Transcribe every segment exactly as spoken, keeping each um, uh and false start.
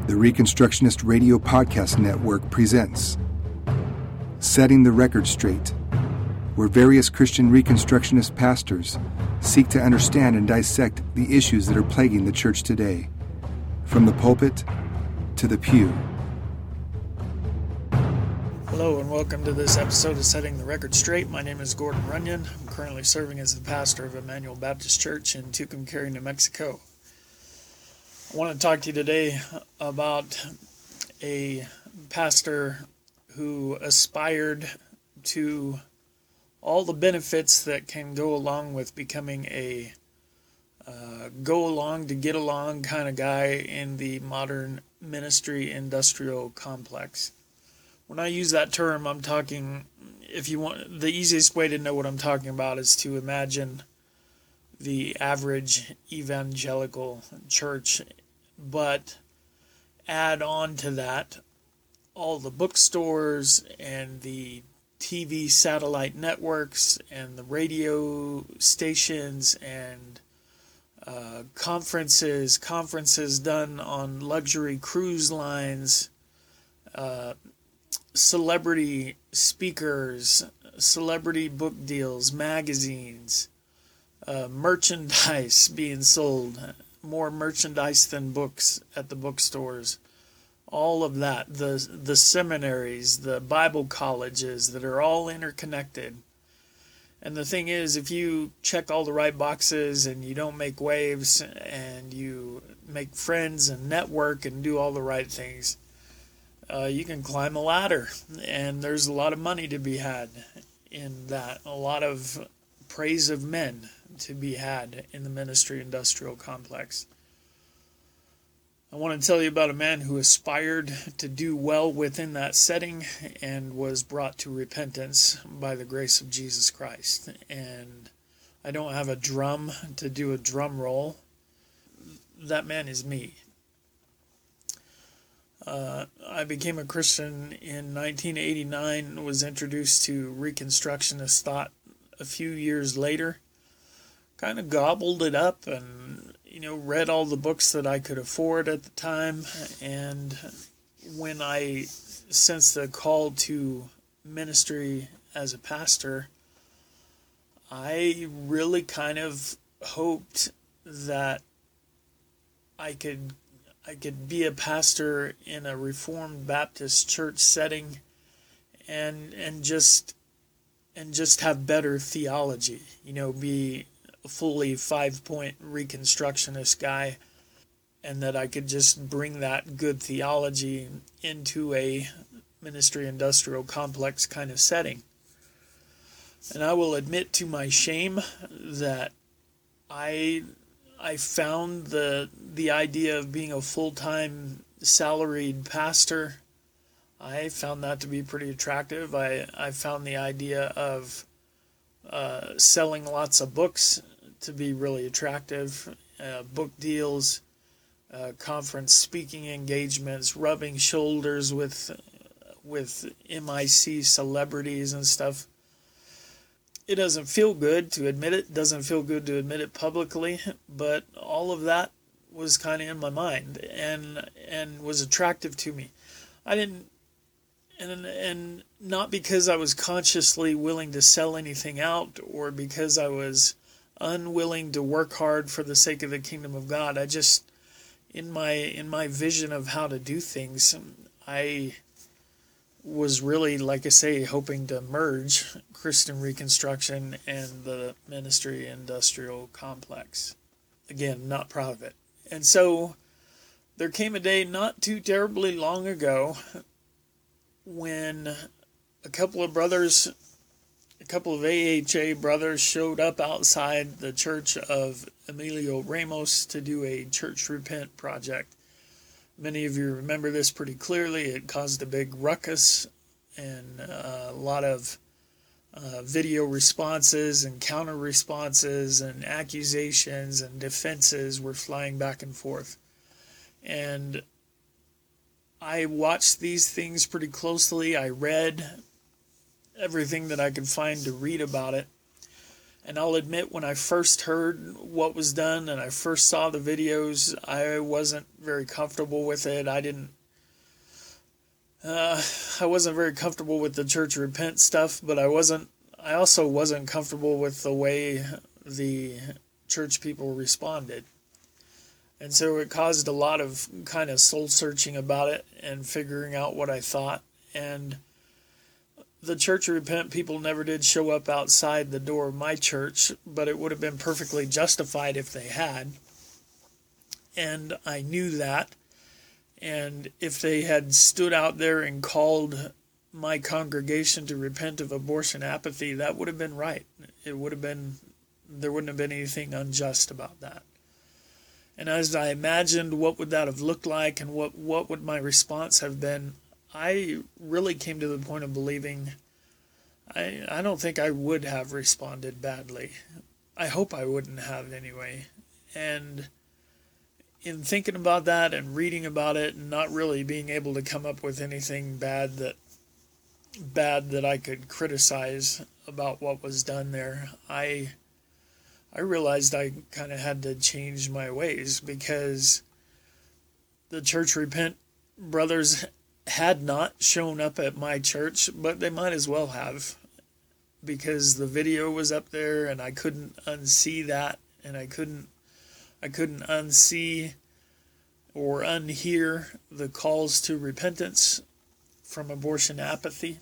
The Reconstructionist Radio Podcast Network presents Setting the Record Straight, where various Christian Reconstructionist pastors seek to understand and dissect the issues that are plaguing the church today, from the pulpit to the pew. Hello and welcome to this episode of Setting the Record Straight. My name is Gordon Runyon. I'm currently serving as the pastor of Emmanuel Baptist Church in Tucumcari, New Mexico. I want to talk to you today about a pastor who aspired to all the benefits that can go along with becoming a uh, go along to get along kind of guy in the modern ministry industrial complex. When I use that term, I'm talking, if you want, the easiest way to know what I'm talking about is to imagine the average evangelical church, but add on to that all the bookstores and the T V satellite networks and the radio stations and uh, conferences, conferences done on luxury cruise lines, uh, celebrity speakers, celebrity book deals, magazines, uh, merchandise being sold, more merchandise than books at the bookstores, all of that, the the seminaries, the Bible colleges that are all interconnected. And the thing is, if you check all the right boxes and you don't make waves and you make friends and network and do all the right things, uh, you can climb a ladder. And there's a lot of money to be had in that, a lot of praise of men to be had in the ministry industrial complex. I want to tell you about a man who aspired to do well within that setting and was brought to repentance by the grace of Jesus Christ. And I don't have a drum to do a drum roll. That man is me. Uh, I became a Christian in nineteen eighty-nine, was introduced to Reconstructionist thought a few years later. Kind of gobbled it up and, you know, read all the books that I could afford at the time. And when I sensed the call to ministry as a pastor, I really kind of hoped that I could I could be a pastor in a Reformed Baptist church setting and and just and just have better theology, you know, be fully five-point Reconstructionist guy, and that I could just bring that good theology into a ministry industrial complex kind of setting. And I will admit to my shame that I I found the the idea of being a full-time salaried pastor, I found that to be pretty attractive. I, I found the idea of uh, selling lots of books to be really attractive, uh, book deals, uh, conference speaking engagements, rubbing shoulders with with M I C celebrities and stuff. It doesn't feel good to admit it, doesn't feel good to admit it publicly, but all of that was kind of in my mind and and was attractive to me. I didn't, and and not because I was consciously willing to sell anything out or because I was unwilling to work hard for the sake of the kingdom of God. I just, in my in my vision of how to do things, I was really, like I say, hoping to merge Christian Reconstruction and the ministry industrial complex. Again, not proud of it. And so there came a day not too terribly long ago when a couple of brothers, a couple of A H A brothers showed up outside the church of Emilio Ramos to do a church repent project. Many of you remember this pretty clearly. It caused a big ruckus and uh, a lot of uh, video responses and counter responses and accusations and defenses were flying back and forth. And I watched these things pretty closely. I read everything that I could find to read about it. And I'll admit, when I first heard what was done and I first saw the videos, I wasn't very comfortable with it. I didn't, uh, I wasn't very comfortable with the Church Repent stuff, but I wasn't, I also wasn't comfortable with the way the church people responded. And so it caused a lot of kind of soul searching about it and figuring out what I thought. And the Church Repent people never did show up outside the door of my church, but it would have been perfectly justified if they had. And I knew that. And if they had stood out there and called my congregation to repent of abortion apathy, that would have been right. It would have been, there wouldn't have been anything unjust about that. And as I imagined what would that have looked like and what, what would my response have been, I really came to the point of believing I, I don't think I would have responded badly. I hope I wouldn't have anyway. And in thinking about that and reading about it and not really being able to come up with anything bad that bad that I could criticize about what was done there, I I realized I kind of had to change my ways, because the Church Repent brothers had not shown up at my church, but they might as well have, because the video was up there and I couldn't unsee that, and I couldn't I couldn't unsee or unhear the calls to repentance from abortion apathy.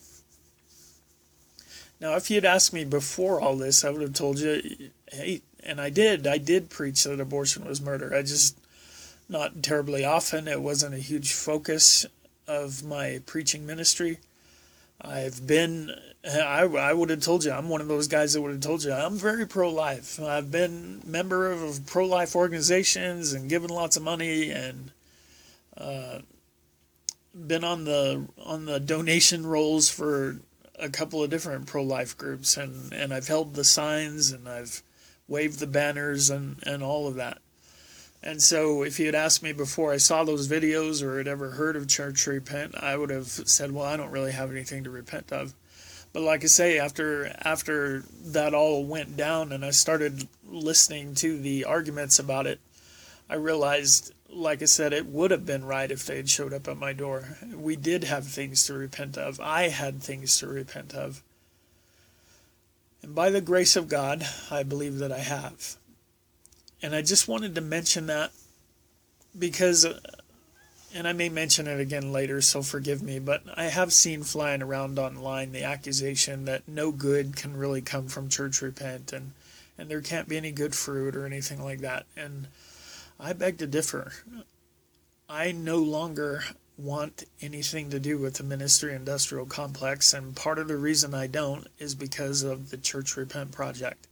Now, if you'd asked me before all this, I would have told you, hey, and I did, I did preach that abortion was murder. I just, not terribly often, it wasn't a huge focus of my preaching ministry. I've been, I, I would have told you, I'm one of those guys that would have told you, I'm very pro-life. I've been member of pro-life organizations and given lots of money, and uh, been on the on the donation rolls for a couple of different pro-life groups, and, and I've held the signs and I've waved the banners and, and all of that. And so if you had asked me before I saw those videos or had ever heard of Church Repent, I would have said, well, I don't really have anything to repent of. But like I say, after after that all went down and I started listening to the arguments about it, I realized, like I said, it would have been right if they had showed up at my door. We did have things to repent of. I had things to repent of. And by the grace of God, I believe that I have. And I just wanted to mention that because, and I may mention it again later, so forgive me, but I have seen flying around online the accusation that no good can really come from Church Repent, and, and there can't be any good fruit or anything like that. And I beg to differ. I no longer want anything to do with the ministry industrial complex, and part of the reason I don't is because of the Church Repent project.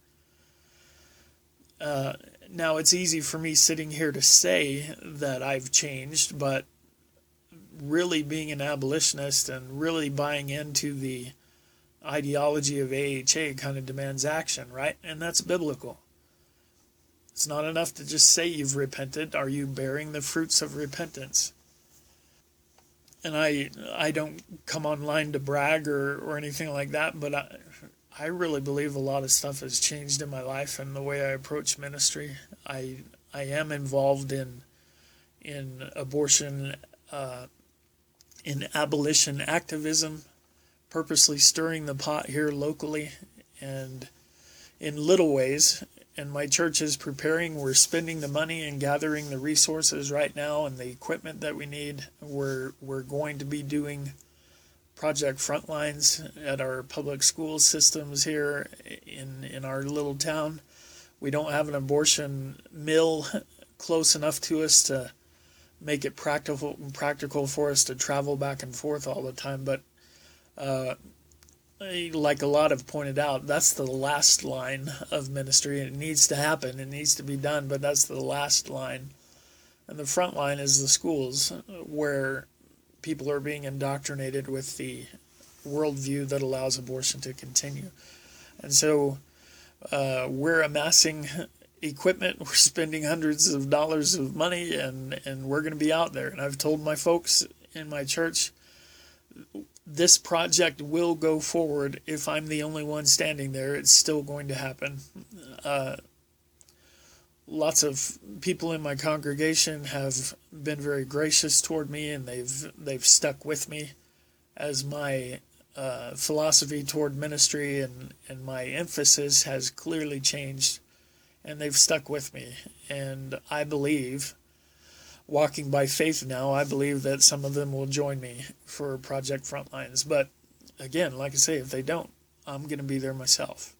Uh, now, it's easy for me sitting here to say that I've changed, but really being an abolitionist and really buying into the ideology of A H A kind of demands action, right? And that's biblical. It's not enough to just say you've repented. Are you bearing the fruits of repentance? And I I don't come online to brag or, or anything like that, but I, I really believe a lot of stuff has changed in my life and the way I approach ministry. I I am involved in in abortion, uh, in abolition activism, purposely stirring the pot here locally and in little ways. And my church is preparing. We're spending the money and gathering the resources right now and the equipment that we need. We're we're going to be doing Project Frontlines at our public school systems here in, in our little town. We don't have an abortion mill close enough to us to make it practical practical for us to travel back and forth all the time. But uh, like a lot have pointed out, that's the last line of ministry. It needs to happen. It needs to be done, but that's the last line. And the front line is the schools, where people are being indoctrinated with the worldview that allows abortion to continue. And so uh, we're amassing equipment, we're spending hundreds of dollars of money, and, and we're going to be out there. And I've told my folks in my church, this project will go forward. If I'm the only one standing there, it's still going to happen. Uh, lots of people in my congregation have been very gracious toward me, and they've they've stuck with me as my uh, philosophy toward ministry and, and my emphasis has clearly changed, and they've stuck with me. And I believe, walking by faith now, I believe that some of them will join me for Project Frontlines. But again, like I say, if they don't, I'm going to be there myself.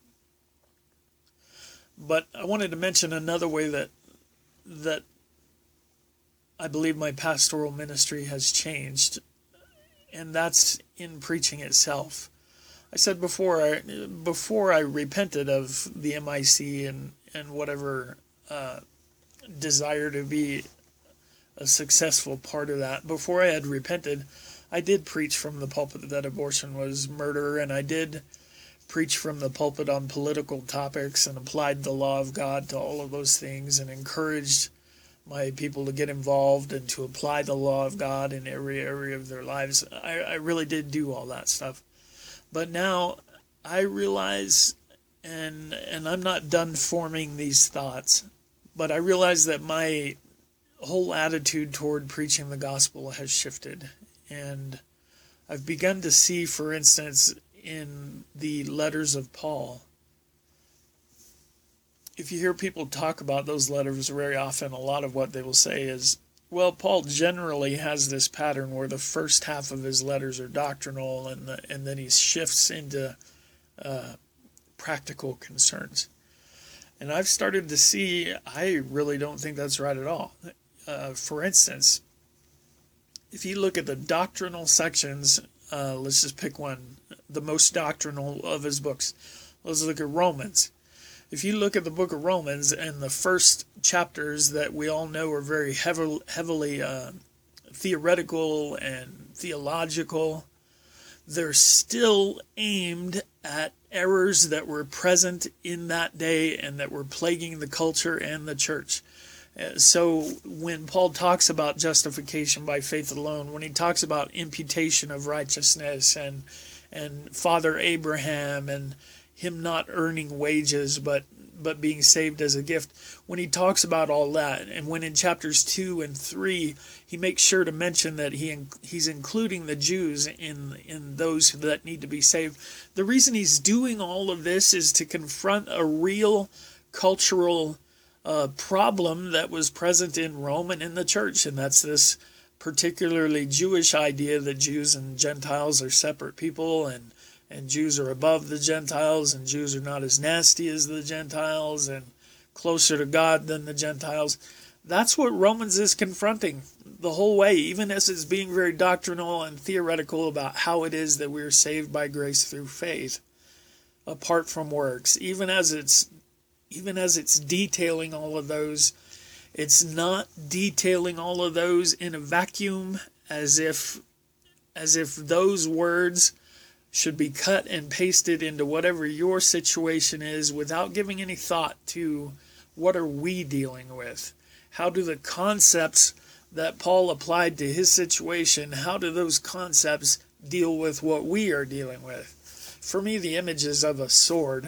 But I wanted to mention another way that that I believe my pastoral ministry has changed, and that's in preaching itself. I said before, I, before I repented of the M I C and, and whatever uh, desire to be a successful part of that, before I had repented, I did preach from the pulpit that abortion was murder, and I did preach from the pulpit on political topics and applied the law of God to all of those things and encouraged my people to get involved and to apply the law of God in every area of their lives. I, I really did do all that stuff. But now I realize, and and I'm not done forming these thoughts, but I realize that my whole attitude toward preaching the gospel has shifted. And I've begun to see, for instance, in the letters of Paul, if you hear people talk about those letters very often, a lot of what they will say is, well, Paul generally has this pattern where the first half of his letters are doctrinal, and the, and then he shifts into uh, practical concerns. And I've started to see, I really don't think that's right at all. Uh, for instance, if you look at the doctrinal sections, uh, let's just pick one, the most doctrinal of his books. Let's look at Romans. If you look at the book of Romans and the first chapters that we all know are very heavily, heavily uh, theoretical and theological, they're still aimed at errors that were present in that day and that were plaguing the culture and the church. Uh, so when Paul talks about justification by faith alone, when he talks about imputation of righteousness and and Father Abraham and him not earning wages but but being saved as a gift, when he talks about all that, and when in chapters two and three he makes sure to mention that he he's including the Jews in in those that need to be saved, the reason he's doing all of this is to confront a real cultural uh, problem that was present in Rome and in the church, and that's this particularly Jewish idea that Jews and Gentiles are separate people, and and Jews are above the Gentiles, and Jews are not as nasty as the Gentiles, and closer to God than the Gentiles. That's what Romans is confronting the whole way, even as it's being very doctrinal and theoretical about how it is that we are saved by grace through faith, apart from works. Even as it's even as it's detailing all of those, it's not detailing all of those in a vacuum, as if as if those words should be cut and pasted into whatever your situation is without giving any thought to what are we dealing with. How do the concepts that Paul applied to his situation, how do those concepts deal with what we are dealing with? For me, the image is of a sword.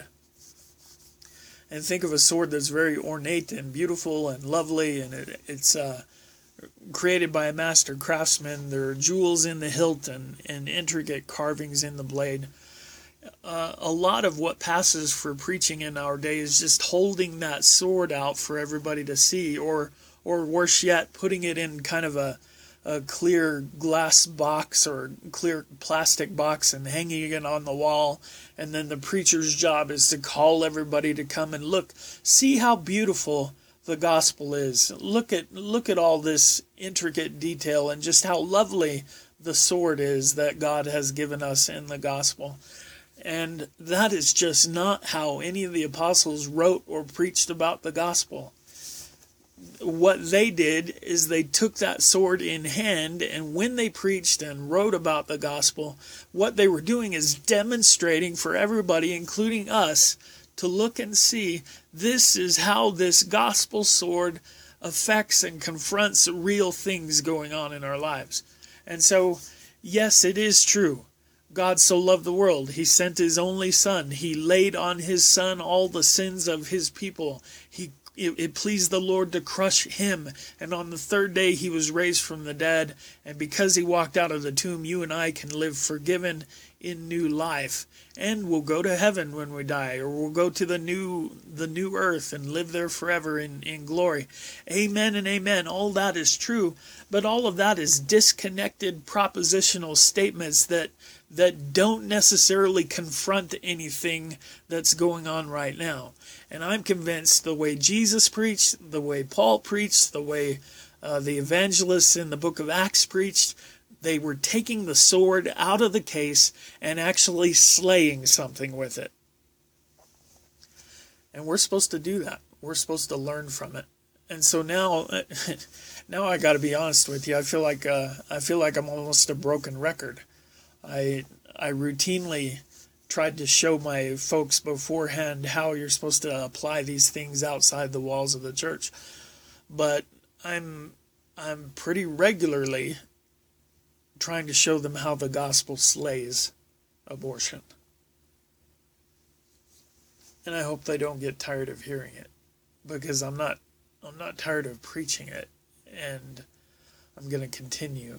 And think of a sword that's very ornate and beautiful and lovely, and it, it's uh, created by a master craftsman. There are jewels in the hilt and, and intricate carvings in the blade. Uh, a lot of what passes for preaching in our day is just holding that sword out for everybody to see, or or worse yet, putting it in kind of a, a clear glass box or clear plastic box and hanging it on the wall. And then the preacher's job is to call everybody to come and look, see how beautiful the gospel is. Look at look at all this intricate detail and just how lovely the sword is that God has given us in the gospel. And that is just not how any of the apostles wrote or preached about the gospel. What they did is they took that sword in hand, and when they preached and wrote about the gospel, what they were doing is demonstrating for everybody, including us, to look and see, this is how this gospel sword affects and confronts real things going on in our lives. And so, yes, it is true God so loved the world, he sent his only son. He laid on his son all the sins of his people. He it, it pleased the Lord to crush him. And on the third day he was raised from the dead. And because he walked out of the tomb, you and I can live forgiven in new life. And we'll go to heaven when we die, or we'll go to the new the new earth and live there forever in, in glory. Amen and amen. All that is true, but all of that is disconnected propositional statements that that don't necessarily confront anything that's going on right now. And I'm convinced the way Jesus preached, the way Paul preached, the way uh, the evangelists in the book of Acts preached, they were taking the sword out of the case and actually slaying something with it. And we're supposed to do that. We're supposed to learn from it. And so now, now I got to be honest with you. I feel like uh, I feel like I'm almost a broken record. I I routinely tried to show my folks beforehand how you're supposed to apply these things outside the walls of the church, but I'm I'm pretty regularly trying to show them how the gospel slays abortion. And I hope they don't get tired of hearing it, because I'm not I'm not tired of preaching it, and I'm going to continue.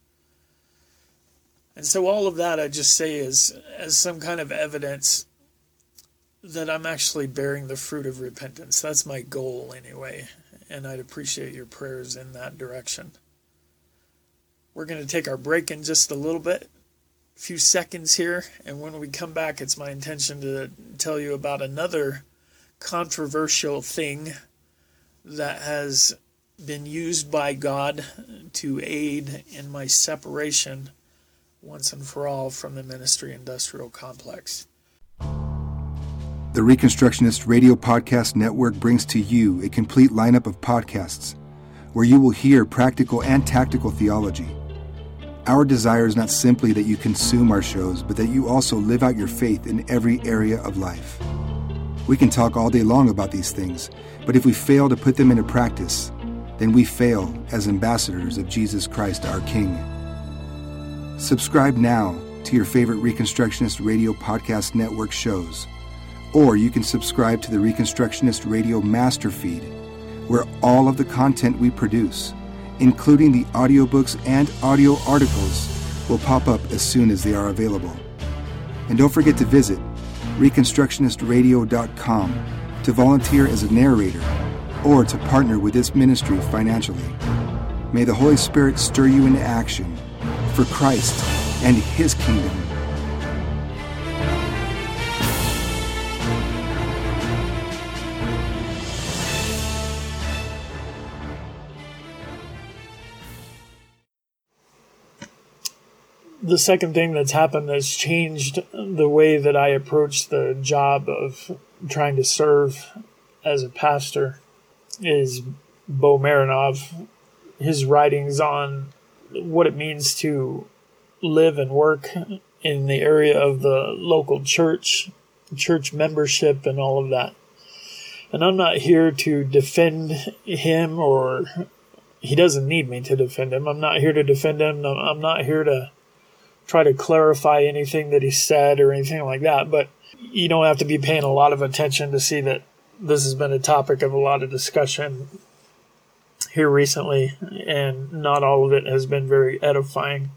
And so all of that I just say is as some kind of evidence that I'm actually bearing the fruit of repentance. That's my goal anyway, and I'd appreciate your prayers in that direction. We're going to take our break in just a little bit, a few seconds here, and when we come back, it's my intention to tell you about another controversial thing that has been used by God to aid in my separation once and for all from the ministry industrial complex. The Reconstructionist Radio Podcast Network brings to you a complete lineup of podcasts where you will hear practical and tactical theology. Our desire is not simply that you consume our shows, but that you also live out your faith in every area of life. We can talk all day long about these things, but if we fail to put them into practice, then we fail as ambassadors of Jesus Christ our King. Subscribe now to your favorite Reconstructionist Radio Podcast Network shows, or you can subscribe to the Reconstructionist Radio Master Feed, where all of the content we produce, including the audiobooks and audio articles, will pop up as soon as they are available. And don't forget to visit reconstructionist radio dot com to volunteer as a narrator or to partner with this ministry financially. May the Holy Spirit stir you into action for Christ and His kingdom. The second thing that's happened that's changed the way that I approach the job of trying to serve as a pastor is Bo Marinov, his writings on what it means to live and work in the area of the local church, church membership, and all of that. And I'm not here to defend him, or he doesn't need me to defend him. I'm not here to defend him. I'm not here to try to clarify anything that he said or anything like that. But you don't have to be paying a lot of attention to see that this has been a topic of a lot of discussion here recently, and not all of it has been very edifying.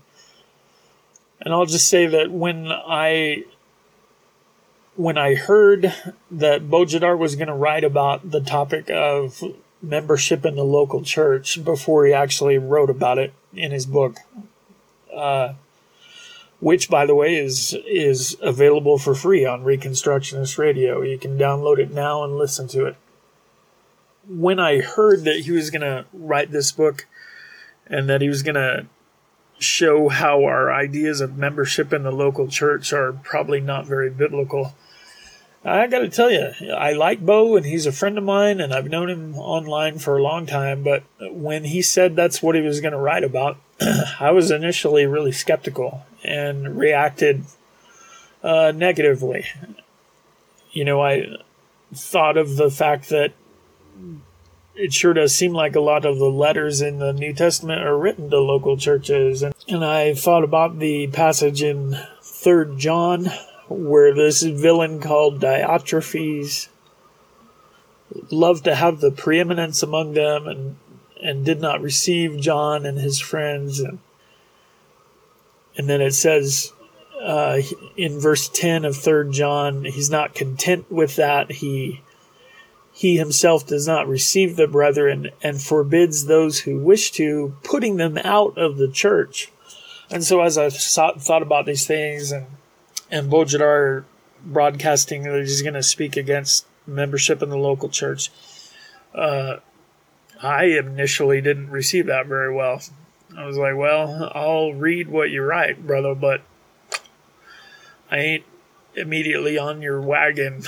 And I'll just say that when I when I heard that Bojidar was going to write about the topic of membership in the local church before he actually wrote about it in his book, uh, which, by the way, is is available for free on Reconstructionist Radio. You can download it now and listen to it. When I heard that he was going to write this book and that he was going to show how our ideas of membership in the local church are probably not very biblical, I got to tell you, I like Bo, and he's a friend of mine, and I've known him online for a long time. But when he said that's what he was going to write about, I was initially really skeptical and reacted uh, negatively. You know, I thought of the fact that it sure does seem like a lot of the letters in the New Testament are written to local churches. And, and I thought about the passage in Third John, where this villain called Diotrephes loved to have the preeminence among them and, and did not receive John and his friends. And, and then it says uh, in verse ten of Third John, he's not content with that. He he himself does not receive the brethren and forbids those who wish to, putting them out of the church. And so as I thought, thought about these things, and, and Bojidar broadcasting that he's going to speak against membership in the local church, uh, I initially didn't receive that very well. I was like, well, I'll read what you write, brother, but I ain't immediately on your wagon.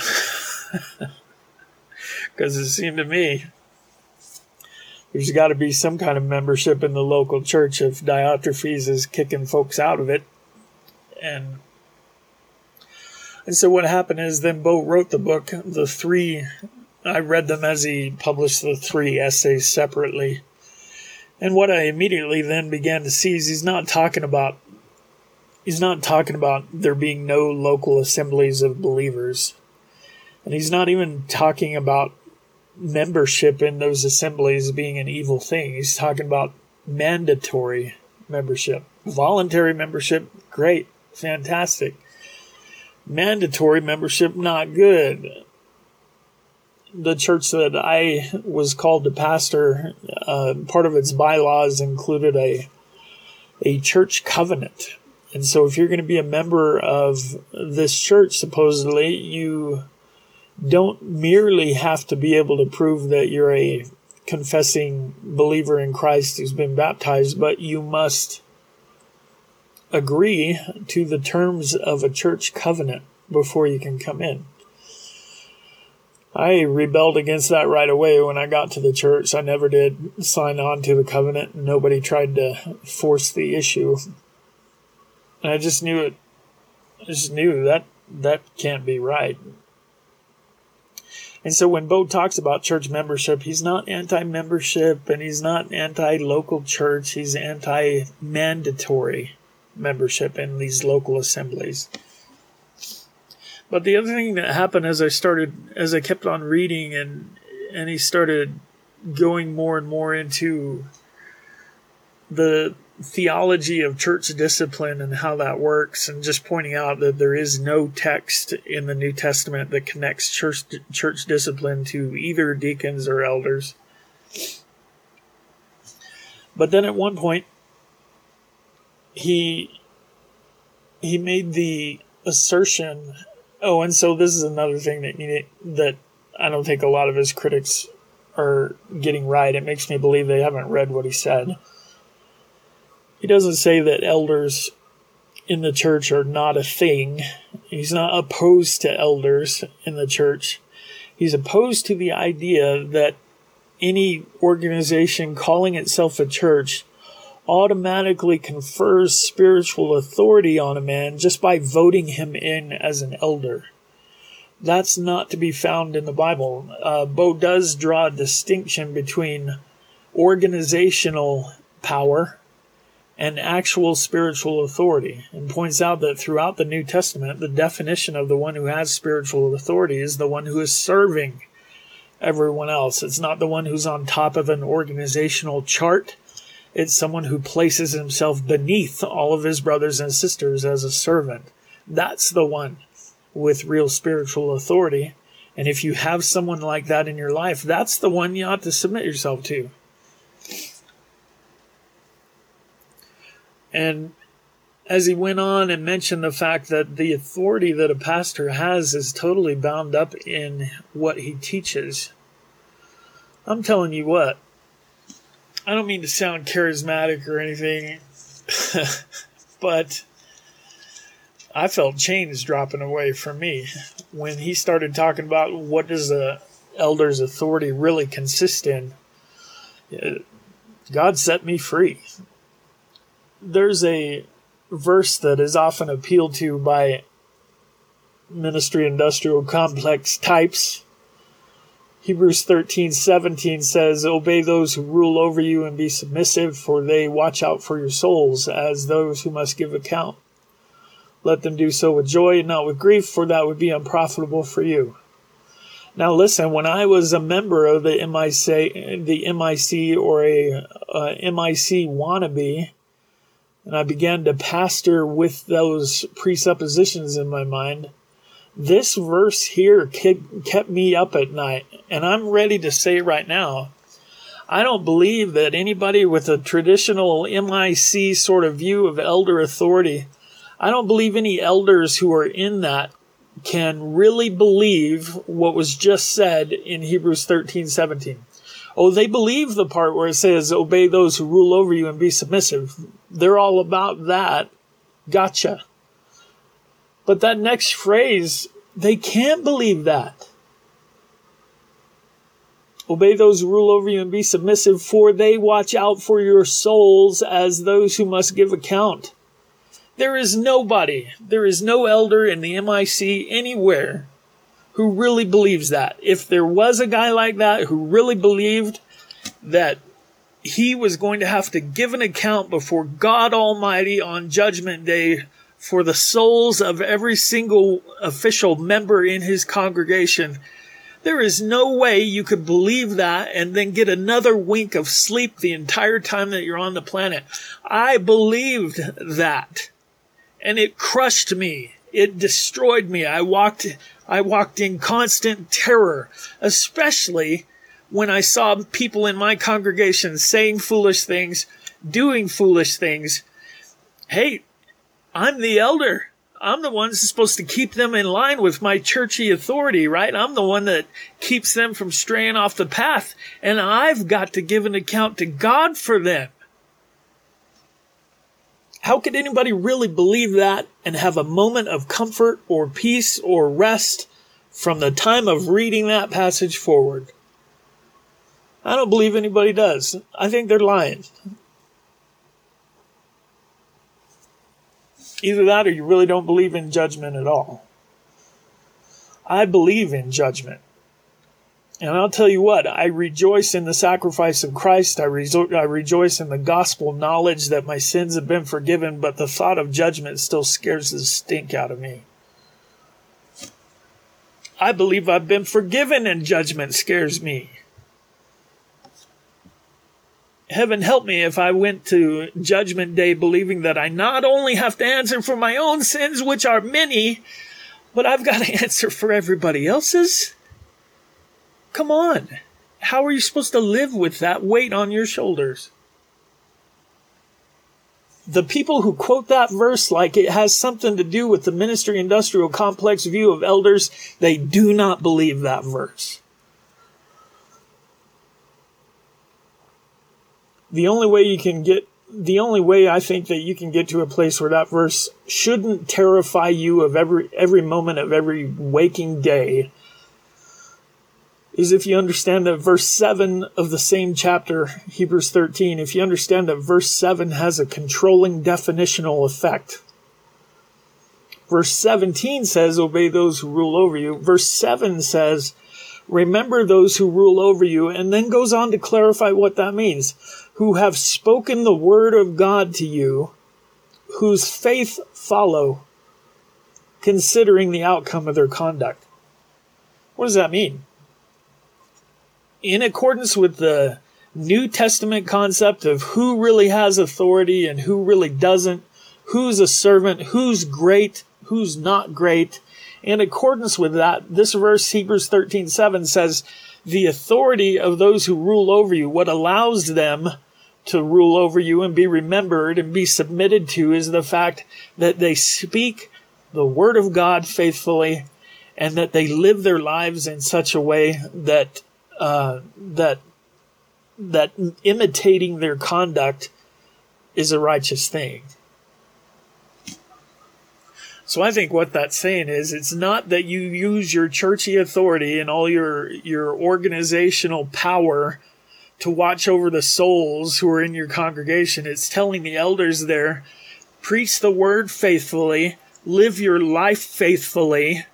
Because it seemed to me there's got to be some kind of membership in the local church if Diotrephes is kicking folks out of it. And and so what happened is then Bo wrote the book, the three, I read them as he published the three essays separately. And what I immediately then began to see is he's not talking about, he's not talking about there being no local assemblies of believers. And he's not even talking about membership in those assemblies being an evil thing. He's talking about mandatory membership. Voluntary membership, great, fantastic. Mandatory membership, not good. The church that I was called to pastor, uh, part of its bylaws included a a church covenant. And so if you're going to be a member of this church, supposedly, you don't merely have to be able to prove that you're a confessing believer in Christ who's been baptized, but you must agree to the terms of a church covenant before you can come in. I rebelled against that right away when I got to the church. I never did sign on to the covenant. Nobody tried to force the issue. And I just knew it. I just knew that that can't be right. And so when Bo talks about church membership, he's not anti-membership and he's not anti-local church. He's anti-mandatory membership in these local assemblies. But the other thing that happened as I started, as I kept on reading and and he started going more and more into the theology of church discipline and how that works, and just pointing out that there is no text in the New Testament that connects church church discipline to either deacons or elders. But then at one point, he he made the assertion. Oh, and so this is another thing that you, that I don't think a lot of his critics are getting right. It makes me believe they haven't read what he said. He doesn't say that elders in the church are not a thing. He's not opposed to elders in the church. He's opposed to the idea that any organization calling itself a church automatically confers spiritual authority on a man just by voting him in as an elder. That's not to be found in the Bible. Uh, Bo does draw a distinction between organizational power and actual spiritual authority, and points out that throughout the New Testament, the definition of the one who has spiritual authority is the one who is serving everyone else. It's not the one who's on top of an organizational chart. It's someone who places himself beneath all of his brothers and sisters as a servant. That's the one with real spiritual authority. And if you have someone like that in your life, that's the one you ought to submit yourself to. And as he went on and mentioned the fact that the authority that a pastor has is totally bound up in what he teaches, I'm telling you what, I don't mean to sound charismatic or anything, but I felt chains dropping away from me when he started talking about what does the elder's authority really consist in. God set me free. There's a verse that is often appealed to by ministry industrial complex types. Hebrews thirteen seventeen says, "Obey those who rule over you and be submissive, for they watch out for your souls as those who must give account." let them do so with joy and not with grief, for that would be unprofitable for you. Now listen, when I was a member of the M I C, the M I C or a uh, M I C wannabe, and I began to pastor with those presuppositions in my mind, this verse here kept me up at night. And I'm ready to say right now, I don't believe that anybody with a traditional M I C sort of view of elder authority, I don't believe any elders who are in that can really believe what was just said in Hebrews thirteen seventeen. Oh, they believe the part where it says, obey those who rule over you and be submissive. They're all about that. Gotcha. But that next phrase, they can't believe that. Obey those who rule over you and be submissive, for they watch out for your souls as those who must give account. There is nobody, there is no elder in the M I C anywhere who really believes that. If there was a guy like that who really believed that he was going to have to give an account before God Almighty on Judgment Day for the souls of every single official member in his congregation, there is no way you could believe that and then get another wink of sleep the entire time that you're on the planet. I believed that. And it crushed me. It destroyed me. I walked, I walked in constant terror, especially when I saw people in my congregation saying foolish things, doing foolish things. Hey, I'm the elder. I'm the one who's supposed to keep them in line with my churchy authority, right? I'm the one that keeps them from straying off the path, and I've got to give an account to God for them. How could anybody really believe that and have a moment of comfort or peace or rest from the time of reading that passage forward? I don't believe anybody does. I think they're lying. Either that or you really don't believe in judgment at all. I believe in judgment. And I'll tell you what, I rejoice in the sacrifice of Christ. I, rejo- I rejoice in the gospel knowledge that my sins have been forgiven, but the thought of judgment still scares the stink out of me. I believe I've been forgiven and judgment scares me. Heaven help me if I went to Judgment Day believing that I not only have to answer for my own sins, which are many, but I've got to answer for everybody else's. Come on. How are you supposed to live with that weight on your shoulders? The people who quote that verse like it has something to do with the ministry industrial complex view of elders, they do not believe that verse. The only way you can get, the only way I think that you can get to a place where that verse shouldn't terrify you of every every moment of every waking day is if you understand that verse seven of the same chapter, Hebrews thirteen, if you understand that verse seven has a controlling definitional effect. Verse seventeen says, obey those who rule over you. Verse seven says, remember those who rule over you, and then goes on to clarify what that means. Who have spoken the word of God to you, whose faith follow, considering the outcome of their conduct. What does that mean? In accordance with the New Testament concept of who really has authority and who really doesn't, who's a servant, who's great, who's not great, in accordance with that, this verse, Hebrews thirteen seven, says, the authority of those who rule over you, what allows them to rule over you and be remembered and be submitted to, is the fact that they speak the word of God faithfully and that they live their lives in such a way that uh, that that imitating their conduct is a righteous thing. So I think what that's saying is, it's not that you use your churchy authority and all your your organizational power to watch over the souls who are in your congregation. It's telling the elders there, preach the word faithfully, live your life faithfully,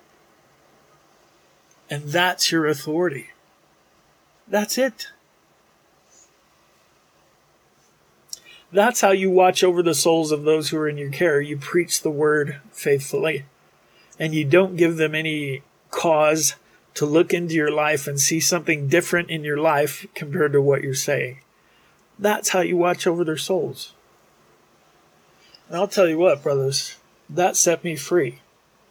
and that's your authority. That's it. That's how you watch over the souls of those who are in your care. You preach the word faithfully, and you don't give them any cause to look into your life and see something different in your life compared to what you're saying. That's how you watch over their souls. And I'll tell you what, brothers, that set me free.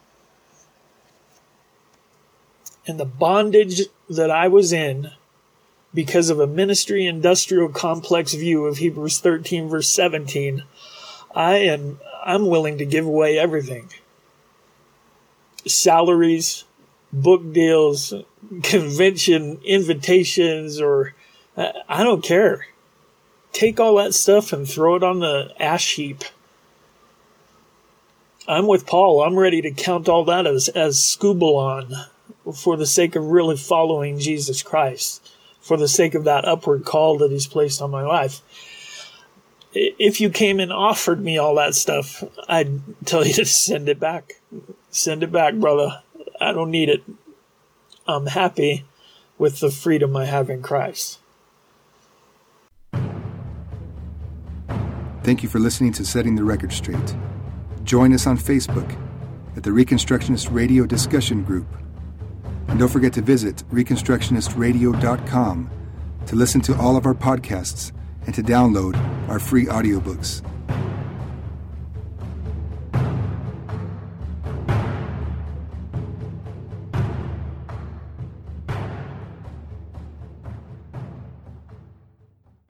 And the bondage that I was in because of a ministry industrial complex view of Hebrews thirteen verse seventeen, I am I'm willing to give away everything. Salaries, book deals, convention invitations, or I don't care. Take all that stuff and throw it on the ash heap. I'm with Paul. I'm ready to count all that as, as scubalon for the sake of really following Jesus Christ, for the sake of that upward call that he's placed on my life. If you came and offered me all that stuff, I'd tell you to send it back. Send it back, brother. I don't need it. I'm happy with the freedom I have in Christ. Thank you for listening to Setting the Record Straight. Join us on Facebook at the Reconstructionist Radio Discussion Group. And don't forget to visit reconstructionist radio dot com to listen to all of our podcasts and to download our free audiobooks.